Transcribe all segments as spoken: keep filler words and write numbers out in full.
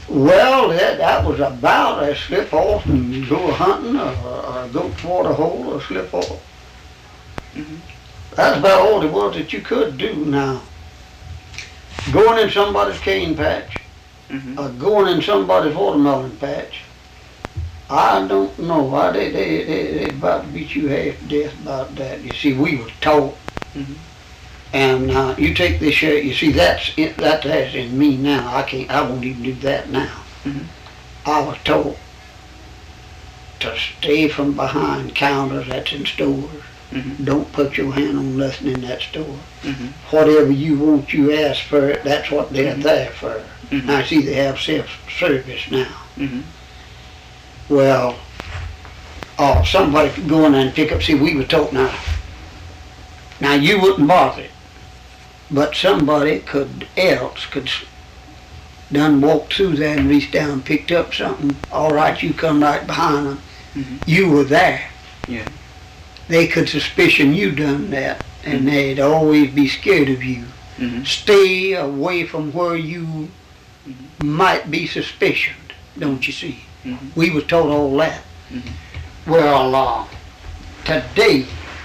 Well, that, that was about a slip off and go hunting or, or go toward a hole or slip off. Mm-hmm. That's about all it was that you could do now. Going in somebody's cane patch, Mm-hmm. or going in somebody's watermelon patch, I don't know. I, they, they, they, they about to beat you half to death about that. You see, we were taught. Mm-hmm. And uh, you take this shirt, you see, that's in, that, that's in me now. I can't, I won't even do that now. Mm-hmm. I was told to stay from behind counters that's in stores. Mm-hmm. Don't put your hand on nothing in that store. Mm-hmm. Whatever you want, you ask for it. That's what they're Mm-hmm. there for. Mm-hmm. Now, see, they have self-service now. Mm-hmm. Well, oh, somebody could go in there and pick up. See, we were told now. Now, you wouldn't bother it. But somebody could else could s- done walked through there and reached down and picked up something. All right, you come right behind them. Mm-hmm. You were there. Yeah. They could suspicion you done that, and they'd always be scared of you. Mm-hmm. Stay away from where you Mm-hmm. might be suspicioned, don't you see? Mm-hmm. We were told all that. Mm-hmm. Well, uh, today,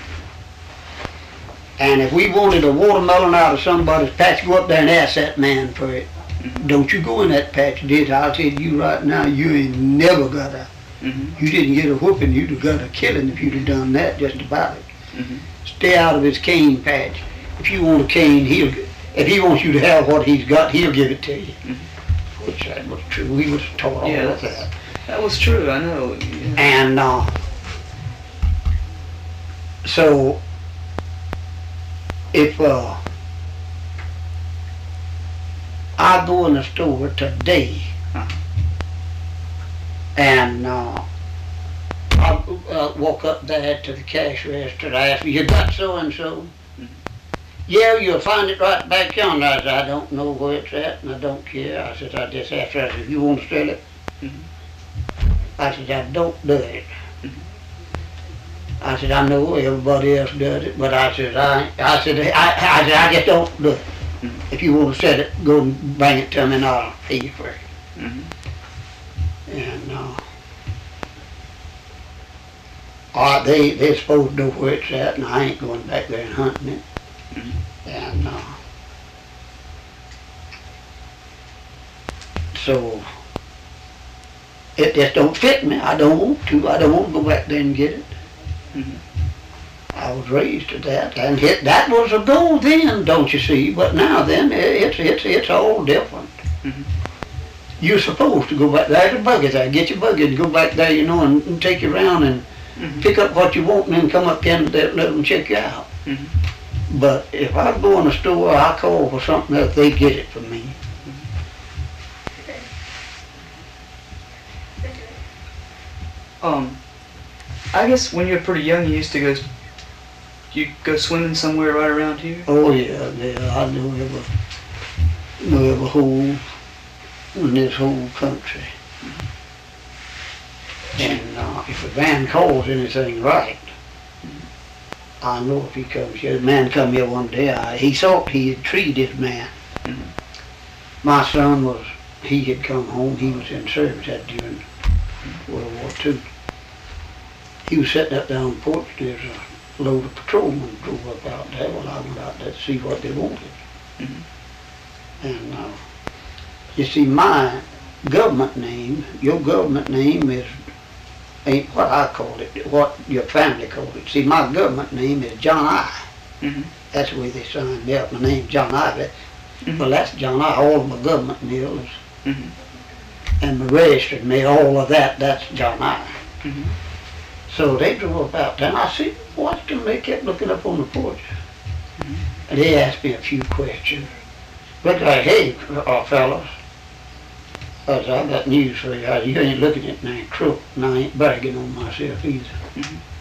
and if we wanted a watermelon out of somebody's patch, go up there and ask that man for it. Mm-hmm. Don't you go in that patch, did I? I'll tell you right now, you ain't never got a, Mm-hmm. you didn't get a whooping, you'd have got a killing if you'd have done that, just about it. Mm-hmm. Stay out of his cane patch. If you want a cane, he'll, if he wants you to have what he's got, he'll give it to you. Mm-hmm. Which that was true, we was taught all Yeah. of that. That was true, I know. Yeah. And uh, so, if uh, I go in the store today, Uh-huh. and uh, I uh, walk up there to the cash register, I ask, you got so-and-so? Mhm. Yeah, you'll find it right back yonder. I said, I don't know where it's at, and I don't care. I said, I just asked her, I said, if you want to sell it, Mhm. I said, I don't do it. Mhm. I said, I know everybody else does it, but I said, I, I said, I, I said, I just don't do it. Mhm. If you want to sell it, go and bring it to me and I'll pay you for it. Mhm. And, uh, uh, they, they're supposed to know where it's at, and I ain't going back there and hunting it. Mhm. And, uh, so, it just don't fit me. I don't want to. I don't want to go back there and get it. Mhm. I was raised to that, and it, that was a goal then, don't you see? But now then, i- it's it's it's all different. Mhm. You're supposed to go back there to buggy there, get your buggy and go back there, you know, and, and take you around and Mhm. pick up what you want, and then come up in and let let them check you out. Mhm. But if I go in the store, I call for something else, they get it for me. Um, I guess when you were pretty young, you used to go, you go swimming somewhere right around here. Oh yeah, yeah, I know every know every hole in this whole country. And uh, if a man calls anything right, I know if he comes here. A man come here one day, I, he thought he had treated his man. Mhm. My son was, he had come home, he was in service that during World War Two. He was sitting up there on the porch, there's a load of patrolmen drove up out there. Well, I went out there to see what they wanted. Mhm. And uh, you see, my government name, your government name is, ain't what I call it, what your family called it. See, my government name is John I. Mhm. That's the way they signed me up. My name's John I. But, Mhm. well, that's John I. All of my government mail is, Mhm. and my registered mail, all of that, that's John I. Mhm. So they drove up out there, and I see, watched them. They kept looking up on the porch. Mhm. And they asked me a few questions. Looked like, hey, uh, fellas, I said, I got news for you. You ain't looking at me crook, and I ain't bragging on myself either. Mhm.